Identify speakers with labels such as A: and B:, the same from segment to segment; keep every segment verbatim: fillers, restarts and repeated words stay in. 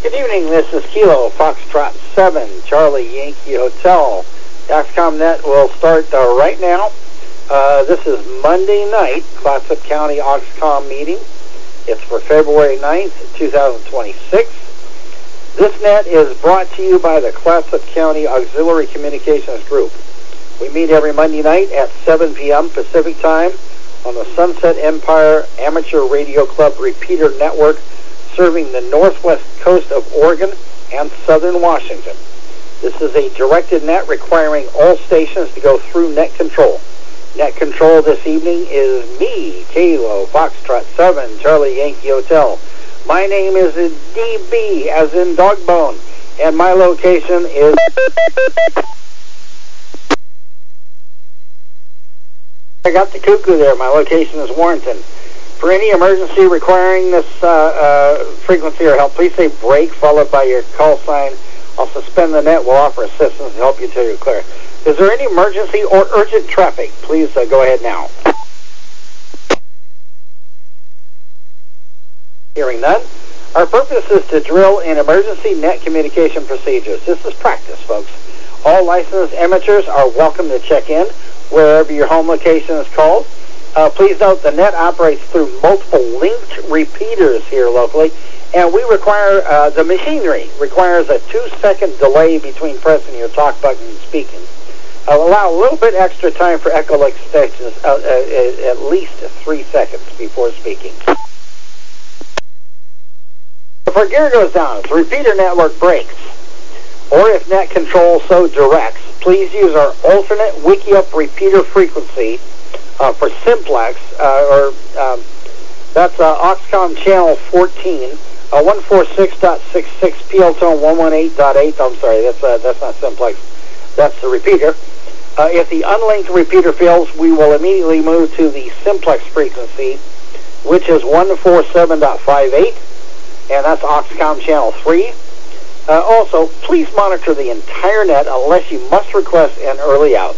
A: Good evening, this is Kilo, Foxtrot seven, Charlie Yankee Hotel. Oxcomnet will start uh, right now. Uh, this is Monday night, Clatsop County Oxcom meeting. It's for February ninth, two thousand twenty-six. This net is brought to you by the Clatsop County Auxiliary Communications Group. We meet every Monday night at seven p.m. Pacific Time on the Sunset Empire Amateur Radio Club repeater network, serving the northwest coast of Oregon and southern Washington. This is a directed net requiring all stations to go through net control. Net control this evening is me, Kilo, Foxtrot seven, Charlie Yankee Hotel. My name is D B, as in Dogbone, and my location is... I got the cuckoo there. My location is Warrenton. For any emergency requiring this uh, uh, frequency or help, please say break, followed by your call sign. I'll suspend the net. We'll offer assistance to help you until you're clear. Is there any emergency or urgent traffic? Please uh, go ahead now. Hearing none. Our purpose is to drill in emergency net communication procedures. This is practice, folks. All licensed amateurs are welcome to check in wherever your home location is called. Uh, please note the net operates through multiple linked repeaters here locally, and we require, uh, the machinery requires a two-second delay between pressing your talk button and speaking. Uh, allow a little bit extra time for echo extensions, uh, uh, at least three seconds before speaking. If our gear goes down, if the repeater network breaks, or if net control so directs, please use our alternate Wikiup repeater frequency uh, for simplex, uh, or um, that's uh, Oxcom channel fourteen, uh, one forty-six dot sixty-six, P L tone one eighteen dot eight. I'm sorry, that's uh, that's not simplex, that's the repeater. Uh, if the unlinked repeater fails, we will immediately move to the simplex frequency, which is one forty-seven dot fifty-eight, and that's Oxcom channel three. Uh, also, please monitor the entire net unless you must request an early out.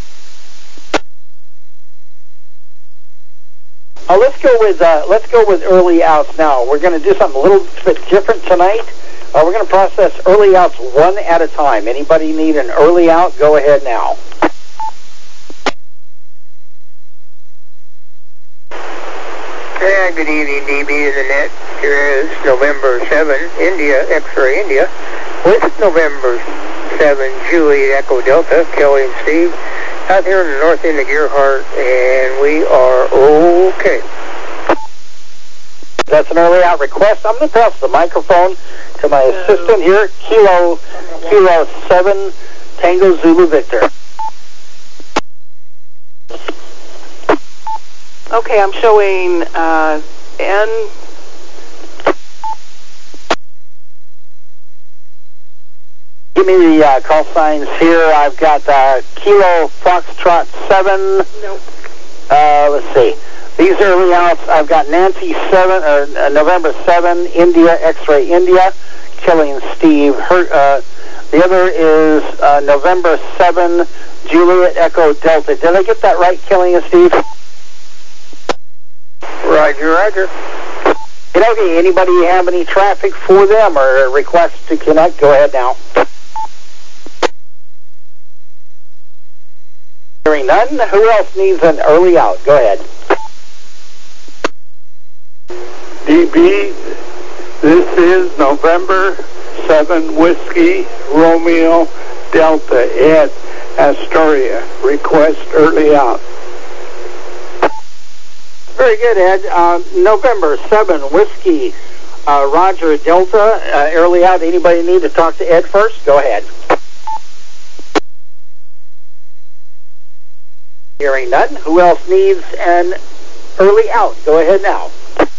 A: Uh, let's go with uh, let's go with early outs now. We're going to do something a little bit different tonight. Uh, we're going to process early outs one at a time. Anybody need an early out? Go ahead now.
B: Yeah, good evening, D B to the net. Here is November seventh, India, X-ray India, with November seventh, Julie, Echo Delta, Kelly and Steve, out here in the north end of Gearhart, and we are okay.
A: That's an early out request. I'm going to pass the microphone to my assistant here, Kilo, Kilo seven, Tango Zulu Victor.
C: Okay, I'm showing uh, N.
A: Give me the uh, call signs here. I've got uh, Kilo Foxtrot seven.
C: Nope.
A: Uh, let's see. These early outs, I've got Nancy seven, or uh, November seventh, India, X-ray India, Kelly and Steve. Her, uh, the other is uh, November seventh, Juliet, Echo Delta. Did I get that right, Kelly and Steve?
B: Roger, roger.
A: Okay, anybody have any traffic for them or requests to connect? Go ahead now. Hearing none, who else needs an early out? Go ahead.
D: D B, this is November seventh, Whiskey, Romeo, Delta, Ed, Astoria. Request early out.
A: Very good, Ed. Uh, November seventh, Whiskey, uh, Roger, Delta, uh, early out. Anybody need to talk to Ed first? Go ahead. Hearing none. Who else needs an early out? Go ahead now.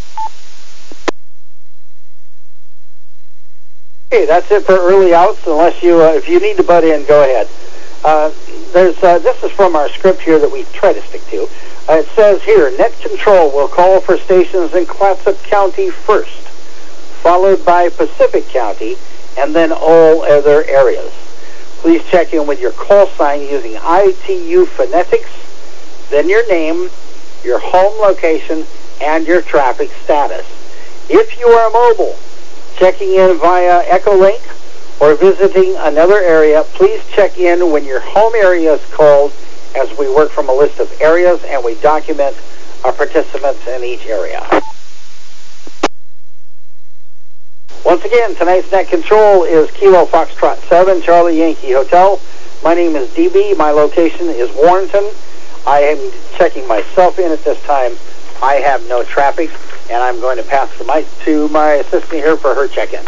A: Okay, that's it for early outs. Unless you, uh, if you need to butt in, go ahead. Uh, there's uh, this is from our script here that we try to stick to. Uh, it says here, net control will call for stations in Clatsop County first, followed by Pacific County, and then all other areas. Please check in with your call sign using I T U phonetics, then your name, your home location, and your traffic status. If you are mobile, checking in via Echolink, or visiting another area, please check in when your home area is called, as we work from a list of areas and we document our participants in each area. Once again, tonight's net control is Kilo Foxtrot seven, Charlie Yankee Hotel. My name is D B. My location is Warrenton. I am checking myself in at this time. I have no traffic, and I'm going to pass the mic to my assistant here for her check-in.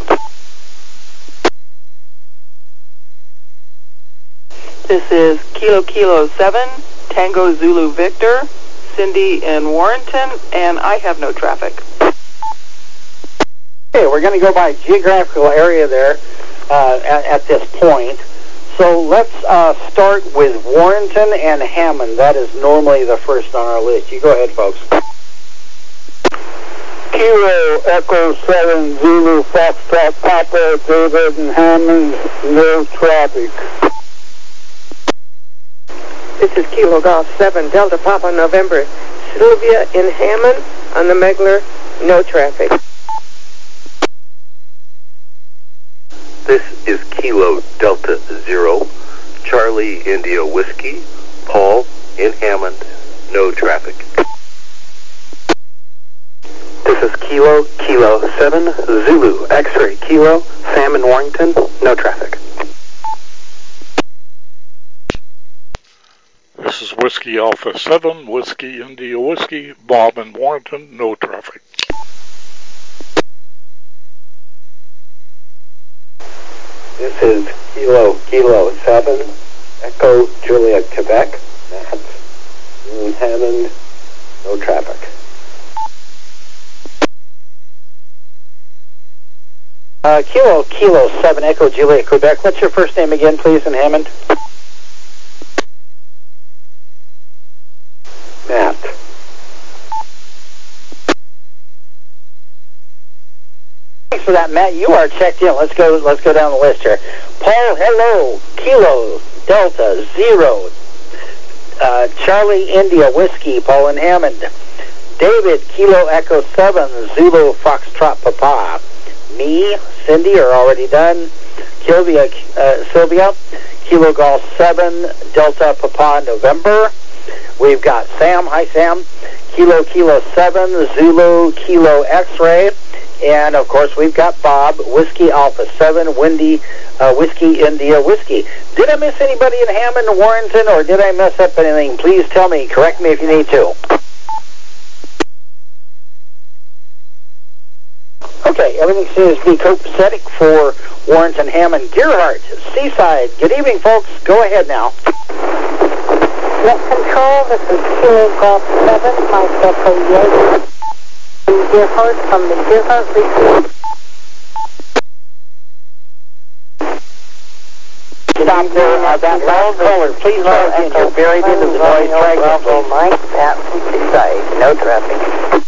C: This is Kilo Kilo seven, Tango Zulu Victor, Cindy in Warrenton, and I have no traffic.
A: Okay, we're going to go by geographical area there uh, at, at this point. So let's uh, start with Warrenton and Hammond. That is normally the first on our list. You go ahead, folks.
D: Kilo Echo seven Zulu Foxtrot Papa David and Hammond, no traffic.
B: This is Kilo Golf seven Delta Papa November Sylvia in Hammond on the Megler, no traffic.
E: This is Kilo Delta Zero, Charlie India Whiskey, Paul in Hammond, no traffic.
F: This is Kilo Kilo seven Zulu X-Ray Kilo, Sam in Warrington, no traffic.
G: This is Whiskey Alpha seven, Whiskey India Whiskey, Bob in Warrington, no traffic.
F: This is Kilo Kilo seven, Echo Julia Quebec, Matt in Hammond, no traffic.
A: Uh, Kilo Kilo seven, Echo Juliet, Quebec. What's your first name again, please, in Hammond?
F: Matt.
A: Thanks for that, Matt. You are checked in. Let's go. Let's go down the list here. Paul, hello. Kilo Delta Zero, uh, Charlie India Whiskey, Paul in Hammond. David Kilo Echo seven, Zulu Foxtrot Papa. Me, Cindy are already done. Sylvia, uh, Sylvia, Kilo Golf seven, Delta Papa November. We've got Sam. Hi, Sam. Kilo Kilo seven, Zulu Kilo X-Ray. And, of course, we've got Bob, Whiskey Alpha seven, Windy, uh, Whiskey India Whiskey. Did I miss anybody in Hammond, Warrenton, or did I mess up anything? Please tell me. Correct me if you need to. Okay, everything seems to be copacetic for Warrenton, Hammond, Gerhardt, Seaside. Good evening, folks. Go ahead now.
H: Net control, this is Kilo Golf seven, Mike Echo Yankee. Gerhardt from the Gerhardt report.
A: Stop there. Uh, that last caller, please start again. You're buried into the noise. Try again, please.
B: Mike, Pat from Seaside, no traffic.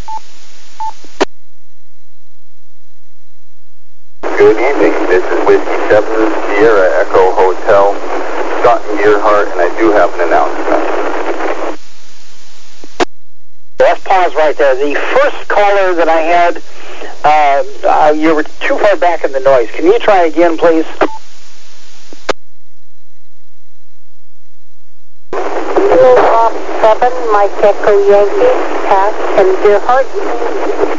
E: Good evening, this is Whiskey seven, Sierra Echo Hotel, Scott and Gerhardt, and I do have an announcement.
A: Let's pause right there. The first caller that I had, uh, uh, you were too far back in the noise. Can you try again, please?
H: Kilo Golf seven, Mike Echo Yankee, Pat and Gerhardt.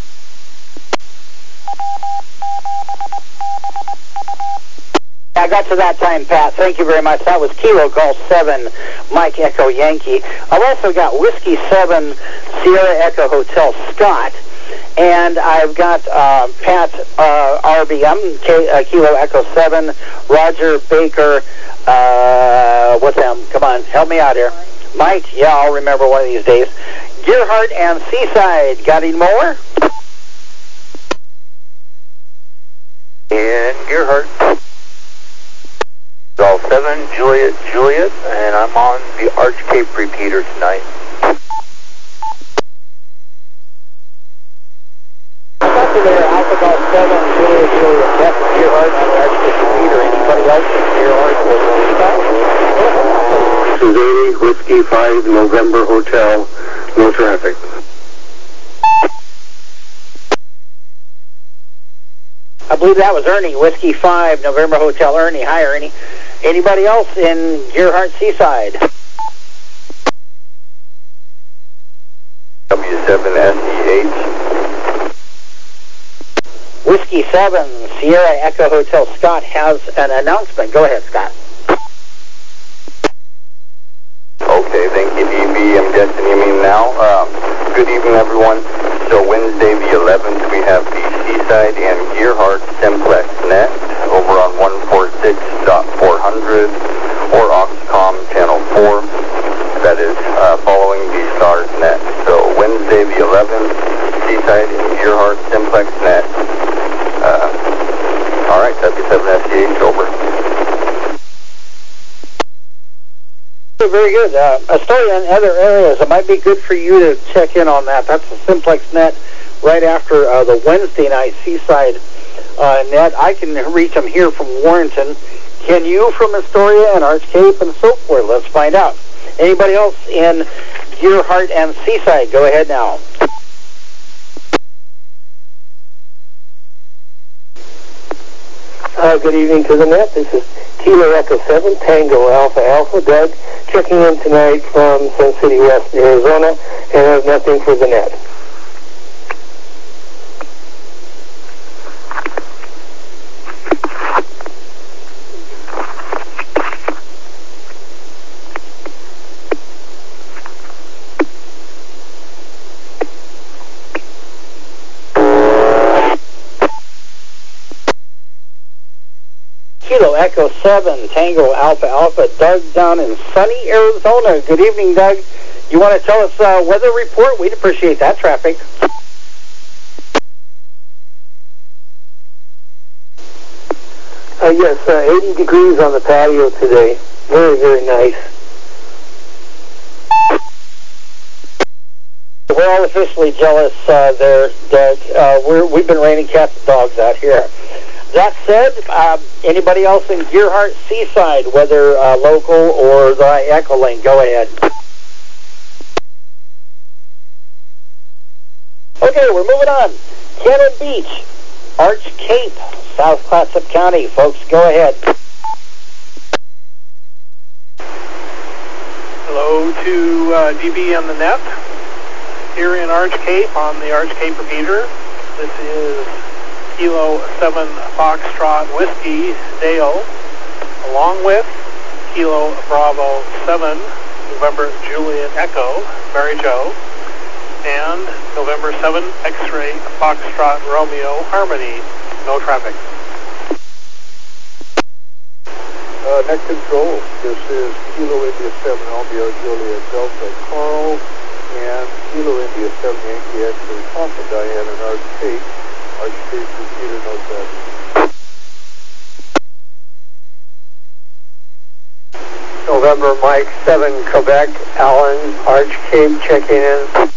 A: I got to that time, Pat. Thank you very much. That was Kilo Golf seven, Mike Echo Yankee. I've also got Whiskey seven, Sierra Echo Hotel, Scott. And I've got uh, Pat uh, R B M, K, uh, Kilo Echo seven, Roger Baker. Uh, what's them? Come on, help me out here. Mike, yeah, I'll remember one of these days. Gerhardt and Seaside. Got any more?
E: And Gerhardt. Golf seven, Juliet, Juliet, and I'm on the Arch Cape repeater tonight.
A: Copy there, Alpha Golf seven, Juliet, Juliet, Jeff, Gerhardt on the Arch Cape repeater. Anybody else in Gerhardt will
F: This is eighty, Whiskey five, November Hotel, no traffic.
A: I believe that was Ernie, Whiskey five, November Hotel Ernie. Hi, Ernie. Anybody else in Gearhart Seaside?
E: W seven S E H.
A: Whiskey seven, Sierra Echo Hotel. Scott has an announcement. Go ahead, Scott.
E: Okay, thank you, D B. I'm guessing you mean now. Um, good evening, everyone. So Wednesday the eleventh, we have the Seaside and Gearhart Simplex Net over on one forty-six dot four hundred or Oxcom Channel four. That is uh, following the Stars Net. So Wednesday the eleventh, Seaside and Gearhart Simplex Net. Uh, all right, W seven S C H, over.
A: Very good. Uh, Astoria and other areas, it might be good for you to check in on that. That's the Simplex Net right after uh, the Wednesday night Seaside uh, Net. I can reach them here from Warrenton. Can you from Astoria and Arch Cape and so forth? Let's find out. Anybody else in Gearhart and Seaside? Go ahead now.
B: Uh, good evening to the net. This is Kilo Echo seven, Tango Alpha Alpha. Doug, checking in tonight from Sun City West, Arizona, and I have nothing for the net.
A: Kilo Echo seven, Tango Alpha Alpha. Doug down in sunny Arizona. Good evening, Doug. You want to tell us uh, weather report? We'd appreciate that traffic.
B: Uh, yes, uh, eighty degrees on the patio today. Very, very nice.
A: We're all officially jealous uh, there, Doug. Uh, we're, we've been raining cats and dogs out here. That said, uh, anybody else in Gearhart Seaside, whether uh, local or the Echo Link, go ahead. Okay, we're moving on. Cannon Beach, Arch Cape, South Clatsop County. Folks, go ahead.
I: Hello to uh, D B on the net. Here in Arch Cape on the Arch Cape repeater. This is Kilo seven Foxtrot Whiskey Dale, along with Kilo Bravo seven November Juliet Echo Mary Jo, and November seven X-Ray Foxtrot Romeo Harmony. No traffic.
J: Uh, net control. This is Kilo India seven Romeo Juliet Delta Carl and Kilo India seven Yankee X-Ray Papa Diane and Arch Cape. Arch Cape repeater, no traffic.
B: November Mike seven Quebec, Allen, Arch Cape checking in.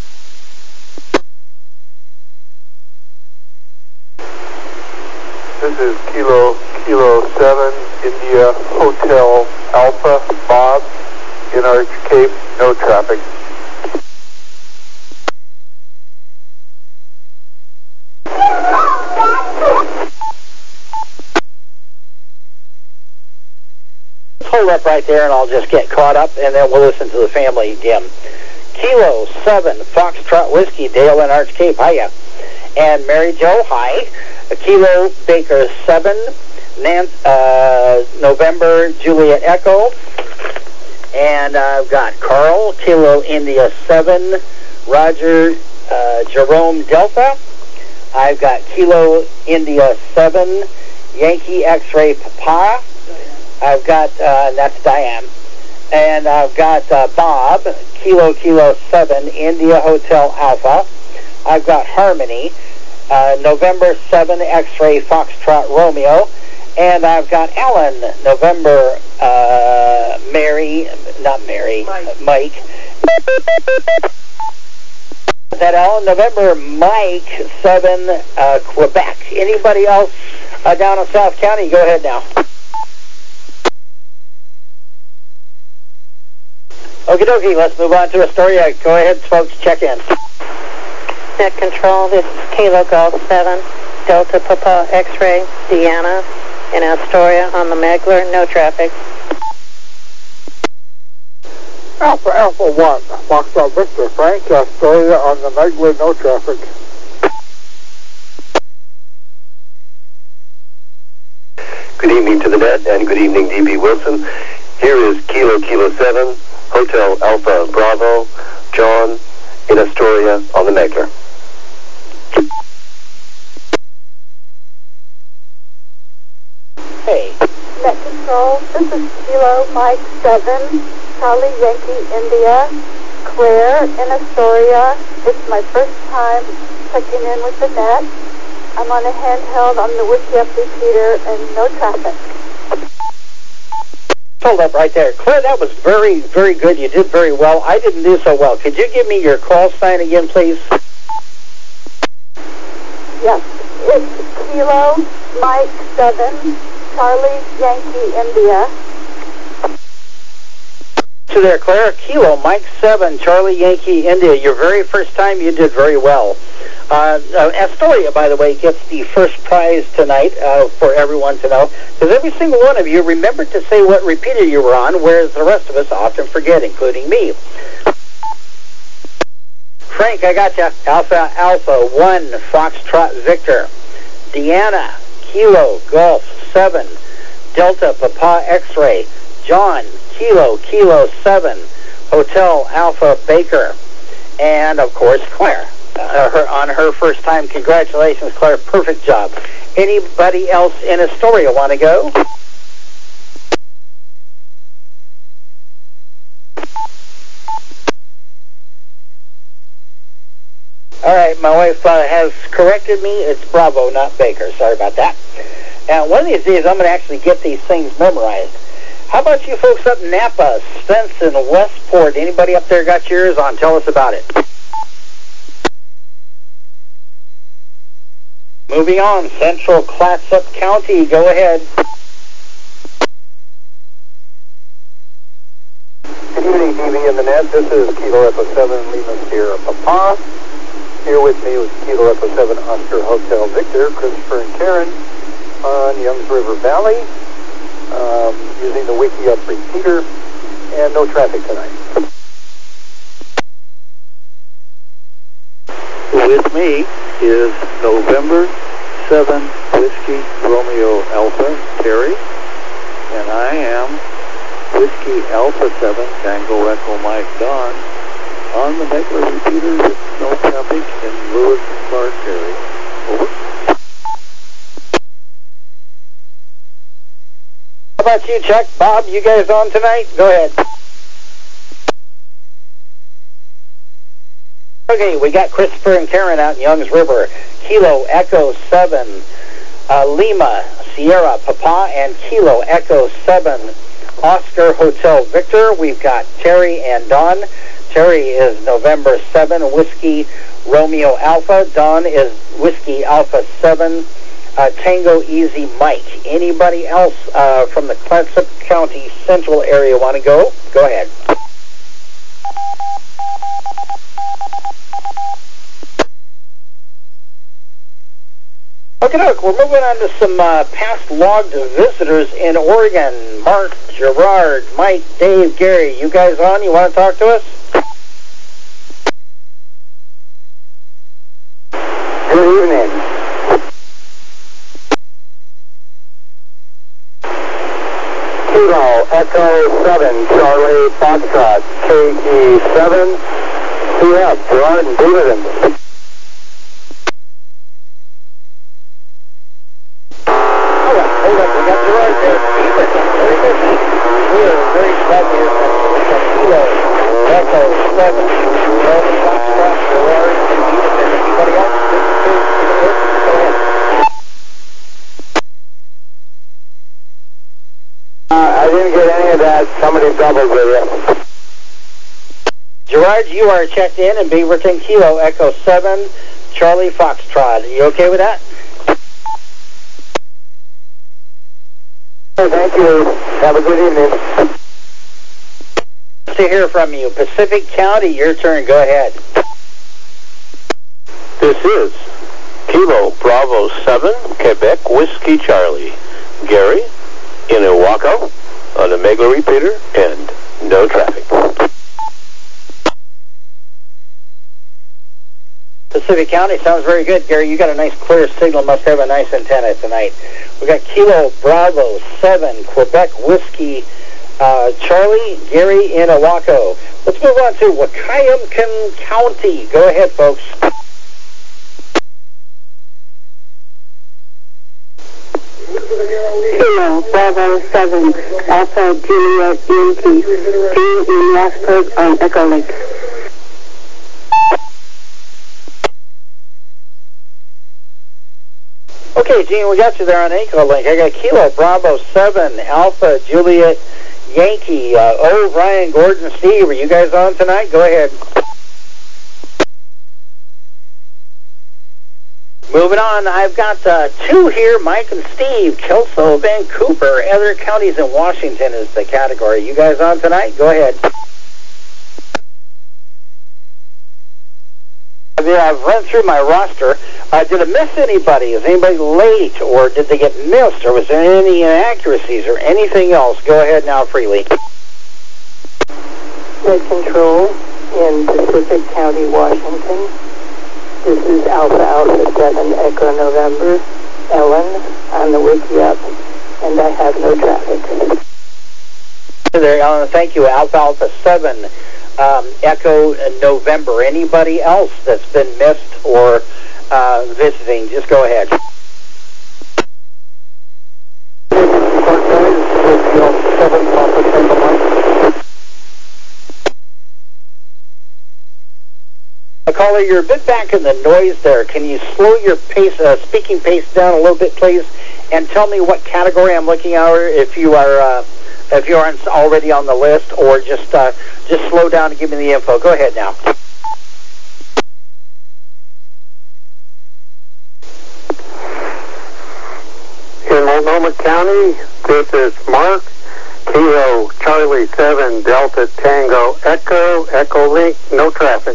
J: This is Kilo Kilo seven India Hotel Alpha Bob in Arch Cape, no traffic.
A: Hold up right there and I'll just get caught up and then we'll listen to the family again. Kilo seven Foxtrot Whiskey, Dale and Arch Cape, hiya. And Mary Jo, hi. A Kilo Baker seven, Nan- uh, November Juliet Echo. And I've got Carl, Kilo India seven, Roger uh, Jerome Delta. I've got Kilo India seven, Yankee X-Ray Papa. I've got, uh, and that's Diane. And I've got uh, Bob, Kilo Kilo seven, India Hotel Alpha. I've got Harmony, uh, November seven, X-Ray Foxtrot Romeo. And I've got Alan, November uh, Mary, not Mary, Mike. Mike. Is that Alan? November Mike seven, uh, Quebec. Anybody else uh, down in South County? Go ahead now. Okie dokie, let's move on to Astoria. Go ahead, folks, check in.
H: Net control, this is Kilo Golf seven, Delta Papa X-ray, Deanna in Astoria on the Megler, no traffic.
J: Alpha Alpha one, Foxtrot Victor, Frank, Astoria on the Megler, no traffic.
F: Good evening to the net and good evening D B Wilson. Here is Kilo Kilo seven, Hotel Alpha Bravo, John in Astoria on the Megler.
A: Hey.
H: Net Control, this is Kilo Mike seven, Charlie Yankee India, Claire in Astoria. It's my first time checking in with the net. I'm on a handheld on the Wiki Up repeater and no traffic.
A: Hold up right there. Claire, that was very, very good. You did very well. I didn't do so well. Could you give me your call sign again, please?
H: Yes, it's Kilo Mike seven, Charlie Yankee India.
A: So there, Claire, Kilo Mike seven, Charlie Yankee India. Your very first time, you did very well. Uh, uh, Astoria, by the way, gets the first prize tonight uh, for everyone to know, because every single one of you remembered to say what repeater you were on, whereas the rest of us often forget, including me. Frank, I got you. Alpha Alpha one, Foxtrot Victor. Deanna, Kilo Golf seven, Delta Papa X-ray. John, Kilo Kilo seven, Hotel Alpha Baker. And, of course, Claire. Uh, her, on her first time. Congratulations, Claire. Perfect job. Anybody else in Astoria want to go? All right, my wife uh, has corrected me. It's Bravo, not Baker. Sorry about that. Now, one of these days, I'm going to actually get these things memorized. How about you folks up in Napa, Spencer, Westport? Anybody up there got yours on? Tell us about it. Moving on, Central Clatsop County. Go ahead.
J: Good evening, D B in the net. This is Kilo Echo seven, Lima Sierra Papa. Here with me was Kilo Echo seven, Oscar Hotel Victor, Christopher and Karen on Youngs River Valley, um, using the Wiki Up repeater, and no traffic tonight.
D: With me is November seven Whiskey Romeo Alpha, Terry, and I am Whiskey Alpha seven Tango Echo Mike Don on the Megler repeater with no traffic in Lewis and Clark area. Over.
A: How about you, Chuck? Bob, you guys on tonight? Go ahead. Okay, we got Christopher and Karen out in Youngs River. Kilo Echo seven, uh, Lima, Sierra Papa, and Kilo Echo seven, Oscar Hotel Victor. We've got Terry and Don. Terry is November seven, Whiskey Romeo Alpha. Don is Whiskey Alpha seven, uh, Tango Easy Mike. Anybody else uh, from the Clatsop County Central area want to go? Go ahead. Okay, look, we're moving on to some uh, past logged visitors in Oregon. Mark, Gerard, Mike, Dave, Gary, you guys on? You want to talk to us?
J: Good evening. Kilo Echo seven, Charlie Foxtrot, K E seven, C F, Gerard and David.
A: Hold up, we got Gerard there. Very good. We are very glad to hear from you. We got Kilo Echo seven, Charlie Foxtrot, Gerard, and Edith. Anybody else? Go ahead.
J: Uh, I didn't get any of that. Somebody doubled with you.
A: Gerard, you are checked in in Beaverton. Kilo Echo seven, Charlie Foxtrot. Are you okay with that?
J: Thank you. Have a good evening.
A: To hear from you. Pacific County, your turn. Go ahead.
D: This is
F: Kilo Bravo seven, Quebec Whiskey Charlie. Gary in Iwako on the Mega repeater and no traffic.
A: Pacific County sounds very good, Gary. You got a nice clear signal. Must have a nice antenna tonight. We got Kilo Bravo seven, Quebec Whiskey uh, Charlie, Gary in Iwako. Let's move on to Wahkiakum County. Go ahead, folks.
K: Kilo Bravo seven, Alpha Juliet Yankee, Gene in Rossburg on Echo Lake.
A: Okay, Gene, we got you there on Echo Link. I got Kilo Bravo seven, Alpha Juliet Yankee. Uh, oh, Ryan, Gordon, Steve, are you guys on tonight? Go ahead. Moving on, I've got uh, two here, Mike and Steve, Kelso, Vancouver, other counties in Washington is the category. You guys on tonight? Go ahead. I've run through my roster. Uh, did I miss anybody? Is anybody late, or did they get missed, or was there any inaccuracies, or anything else? Go ahead now freely.
K: Net Control in Pacific County, Washington. This is Alpha Alpha seven, Echo November, Ellen on the Wiki Up, and I have no traffic.
A: There, Ellen, thank you. Alpha Alpha seven, um, Echo November. Anybody else that's been missed or uh, visiting, just go ahead. Caller, you're a bit back in the noise there. Can you slow your pace, uh, speaking pace down a little bit, please, and tell me what category I'm looking at, if you are, uh, if you aren't already on the list, or just, uh, just slow down and give me the info. Go ahead now.
F: In Multnomah County, this is Mark, Kilo Charlie seven, Delta Tango Echo, Echo Link, no traffic.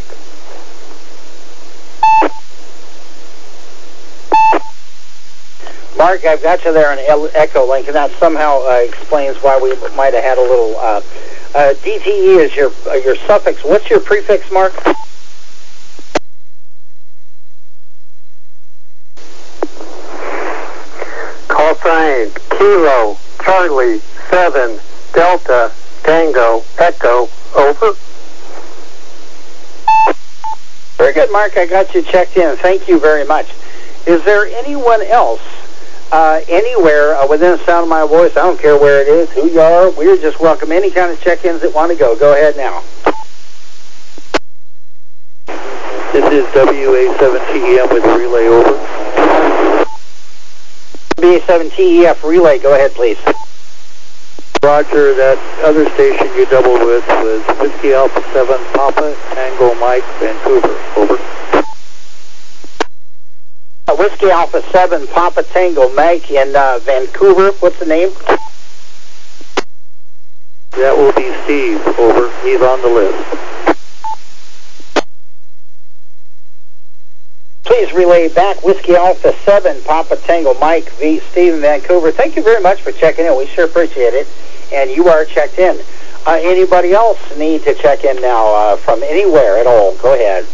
A: Mark, I've got you there on Echo Link, and that somehow uh, explains why we might have had a little... Uh, uh, D T E is your uh, your suffix. What's your prefix, Mark?
F: Call sign Kilo Charlie seven, Delta Tango Echo, over.
A: Very good, Mark. I got you checked in. Thank you very much. Is there anyone else uh, anywhere uh, within the sound of my voice? I don't care where it is, who you are. We're just welcome any kind of check-ins that want to go. Go ahead now.
D: This is W A seven T E M with relay, over.
A: W A seven T E F relay. Go ahead, please.
D: Roger, that other station you doubled with was Whiskey Alpha seven, Papa, Tango Mike, Vancouver, over.
A: Uh, Whiskey Alpha seven, Papa Tango Mike in uh, Vancouver. What's the name?
D: That will be Steve, over. He's on the list.
A: Please relay back Whiskey Alpha seven, Papa Tango Mike, V. Steve in Vancouver. Thank you very much for checking in. We sure appreciate it. And you are checked in. Uh, anybody else need to check in now uh, from anywhere at all? Go ahead.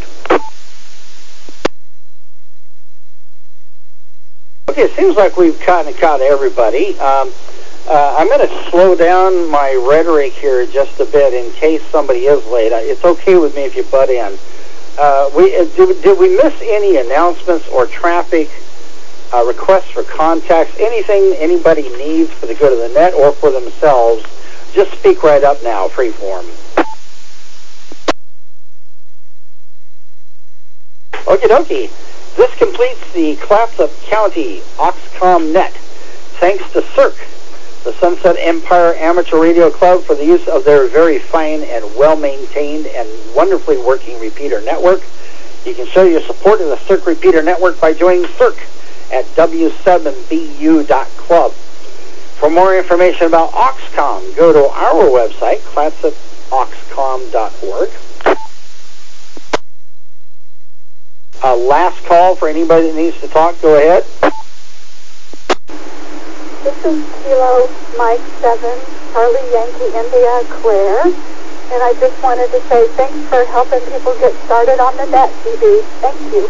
A: Okay, it seems like we've kind of caught everybody. Um, uh, I'm going to slow down my rhetoric here just a bit in case somebody is late. It's okay with me if you butt in. Uh, we uh, did, did we miss any announcements or traffic uh, requests for contacts? Anything anybody needs for the good of the net or for themselves? Just speak right up now, freeform. Okie dokie. This completes the Clatsop County Oxcom Net. Thanks to C I R C, the Sunset Empire Amateur Radio Club, for the use of their very fine and well-maintained and wonderfully working repeater network. You can show your support of the C I R C repeater network by joining C I R C at W seven B U dot club. For more information about Oxcom, go to our website, clatsop oxcom dot org. Uh, last call for anybody that needs to talk. Go ahead.
H: This is Kilo Mike seven, Charlie Yankee India, Claire. And I just wanted to say thanks for helping people get started on the net, D B. Thank you.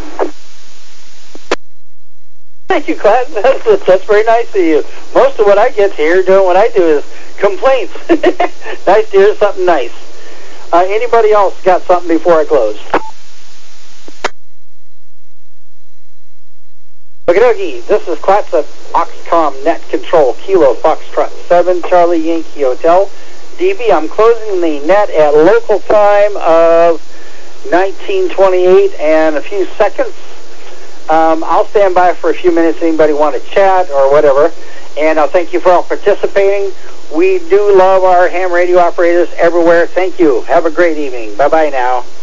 A: Thank you, Clinton. That's, that's very nice of you. Most of what I get here doing what I do is complaints. Nice to hear something nice. Uh, anybody else got something before I close? Okie dokie, this is Clatsop Oxcom Net Control, Kilo Foxtrot seven, Charlie Yankee Hotel. D B, I'm closing the net at local time of nineteen twenty-eight and a few seconds. Um, I'll stand by for a few minutes. Anybody want to chat or whatever. And I'll thank you for all participating. We do love our ham radio operators everywhere. Thank you. Have a great evening. Bye-bye now.